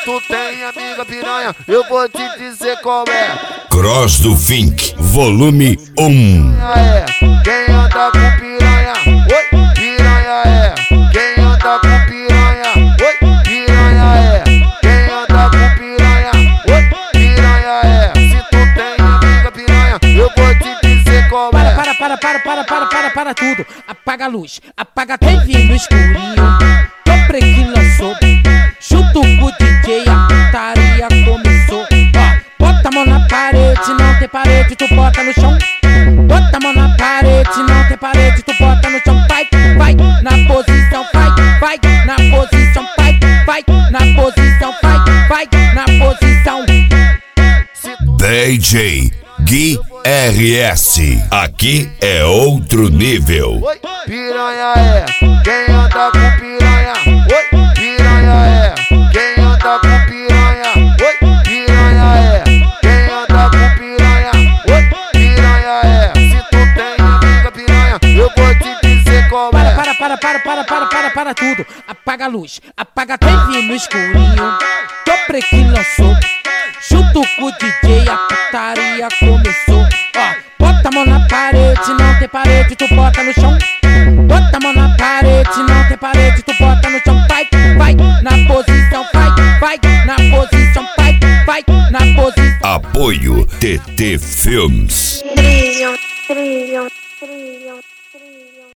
tu tem amiga piranha, eu vou te dizer qual é. Cross do Fink, volume 1. Quem anda com piranha, oi, piranha é. Quem anda com piranha, oi, piranha é. Quem anda com piranha, oi, piranha é. Se tu tem amiga piranha, eu vou te dizer qual é. Para tudo. Apaga a luz, apaga a TV no escurinho. Tô preguiça lançou, junto com o DJ, a putaria começou. Ó, bota a mão na parede, não tem parede, tu bota no chão. Bota a mão na parede, não tem parede, tu bota no chão. Vai, na posição, vai, na posição, vai, na posição, vai, na posição. DJ Gui RS, aqui é outro nível. Oi, piranha é. Quem anda com piranha, oi, piranha é. Quem anda com piranha, oi, piranha é. Quem anda com piranha, oi, piranha é. Se tu tem amiga piranha, eu vou te dizer qual é. Para tudo. Apaga a luz, apaga a TV no escurinho. Tô preguiça lançou, junto com o DJ, a putaria começou. Ó, bota a mão na parede, não tem parede, tu bota no chão. Bota a mão na parede, não tem parede, tu bota no chão. Vai, na posição, vai, na posição, vai, na posição. Apoio TT Films. Brilham.